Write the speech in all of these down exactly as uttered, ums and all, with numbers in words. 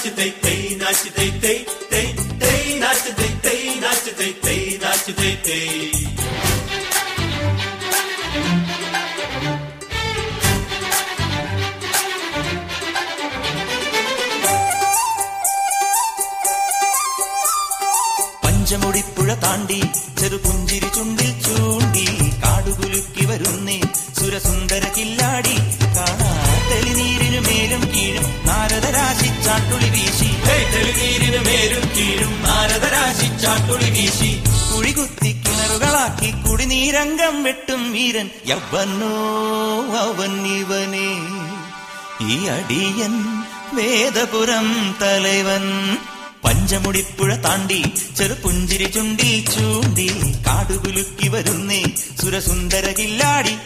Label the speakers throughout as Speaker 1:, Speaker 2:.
Speaker 1: നാച്ച് തൈ തൈ നാച്ച് തൈ തൈ തൈ തൈ നാച്ച് തൈ തൈ നാച്ച് തൈ തൈ നാച്ച് തൈ തൈ.
Speaker 2: പഞ്ചമുടിപ്പുഴ താണ്ടി ചെറുപുഞ്ചിരി ചുണ്ടിൽ ചൂണ്ടി കാടുകുലുക്കി വരുന്നേ സുരസുന്ദര കില്ലാടി. കാണാ തെളിനീരിനു മേലും കീഴും നാരദരാശി ചാട്ടുളി വീശി.
Speaker 1: തെളിനീരിനു മേലും കീഴും നാരദരാശി ചാട്ടുളി വീശി.
Speaker 2: കുഴികുത്തി കിണറുകളാക്കി കുടിനീരംഗം വെട്ടും വീരൻ യവനോ അവൻ ഇവനേ ഈ അടിയൻ വേദപുരം തലവൻ. പഞ്ചമുടിപ്പുഴ താണ്ടി ചെറുപുഞ്ചിരി ചുണ്ടിൽ ചൂണ്ടി കാടുകുലുക്കി വരുന്നേ സുരസുന്ദര കില്ലാടി.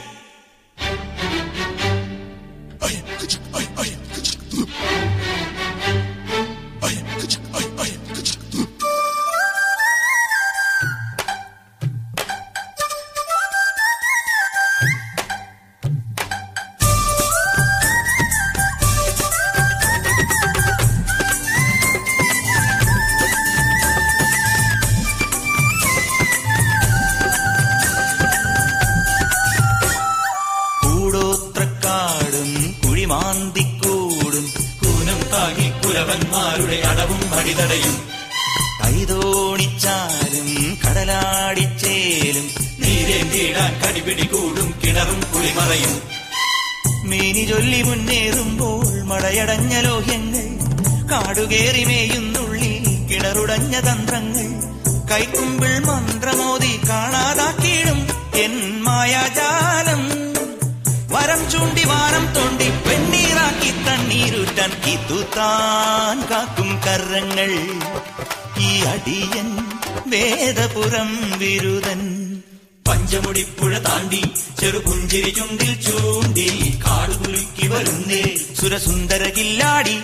Speaker 2: മാന്തിക്കൂടും
Speaker 1: കൂനം താങ്ങി കുലവന്മാരുടെ അടവും അടിതടയും.
Speaker 2: കൈതോണിച്ചാലും കടലാടിച്ചേലും
Speaker 1: നീരേന്തിടാൻ കടിപിടി കൂടും കിണറും കുളിമറയും.
Speaker 2: മേനി ചൊല്ലി മുന്നേറുമ്പോൾ മടയടഞ്ഞ ലോഹ്യങ്ങൾ കാടുകേറി മേയുന്നുള്ളിൽ കിണറുടഞ്ഞ തന്ത്രങ്ങൾ. കൈക്കുമ്പിൾ മന്ത്രമോദി കാണാതാക്കിയിടും എൻ മായാജാലം. വരം ചൂണ്ടി വാനം തോണ്ടി വെണ്ണീറാക്കി തണ്ണീരുറ്റാൻ കിത്തുത്താൻ കാക്കും കരങ്ങൾ ഈ അടിയൻ വേദപുരം വിരുദൻ.
Speaker 1: പഞ്ചമുടിപ്പുഴ താണ്ടി ചെറുപുഞ്ചിരി ചുണ്ടിൽ ചൂണ്ടി കാടുകുലുക്കി വരുന്നേ
Speaker 2: സുരസുന്ദര കില്ലാടി.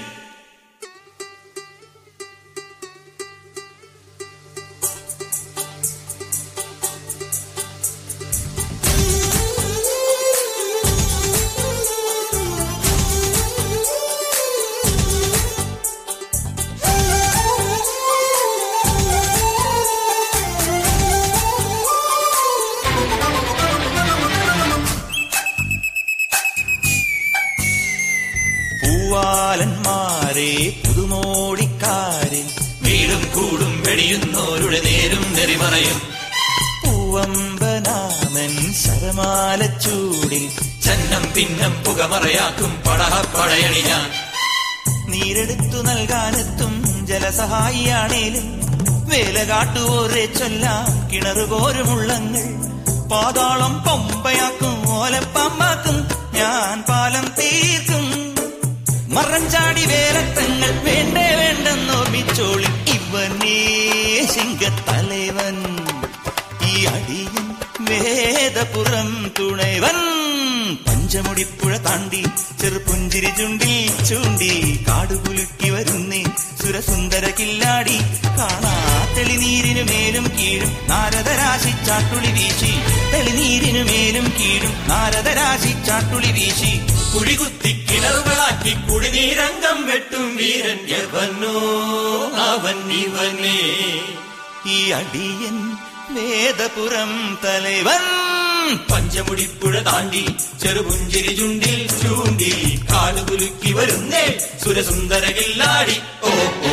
Speaker 2: പൂവാലന്മാരെ പുതുമോടിക്കാരെ
Speaker 1: വീടും കൂടും വെടിയുന്നോരുടെ നേരും നെറിമറയും.
Speaker 2: പൂവമ്പനാമൻ ശരമാലച്ചൂടിൽ
Speaker 1: ചന്നം പിന്നം പുകമറയാക്കും പടഹപ്പടയണി ഞാൻ.
Speaker 2: നീരെടുത്തു നൽകാനെത്തും ജലസഹായിയാണേലും വേല കാട്ടുവോരെ ചൊല്ലാം കിണറുപോരുമുള്ളങ്ങൾ. പാതാളം പമ്പയാക്കും ഓലപ്പാമ്പാക്കും ഞാൻ പാലം തീർക്കും. മറഞ്ചാടി വേലത്തങ്ങൾ വേണ്ടേ വേണ്ടെന്നോർമ്മിച്ചോളി ഇവനേ സിംഗത്തലവൻ ഈ അടിയൻ വേദപുരം തുണൈവൻ. പഞ്ചമുടിപ്പുഴ താണ്ടി ചെറുപുഞ്ചിരി ചുണ്ടിൽ ചൂണ്ടി കാടുകുലുക്കി വരുന്നേ സുരസുന്ദര കില്ലാടി. കാണാ തെളിനീരിനു മേലും കീഴും നാരദരാശി ചാട്ടുളി വീശി. തെളിനീരിനു മേലും കീഴും നാരദരാശി ചാട്ടുളി വീശി.
Speaker 1: കുഴികുത്തി കിണറുകളാക്കി കുടിനീരംഗം വെട്ടും വീരൻ യവനോ അവൻ ഇവനേ
Speaker 2: ഈ അടിയൻ വേദപുരം തലവൻ.
Speaker 1: പഞ്ചമുടിപ്പുഴ താണ്ടി ചെറുപുഞ്ചിരി ചുണ്ടിൽ ചൂണ്ടി കാടുകുലുക്കി വരുന്നേ സുരസുന്ദര കില്ലാടി. ഓ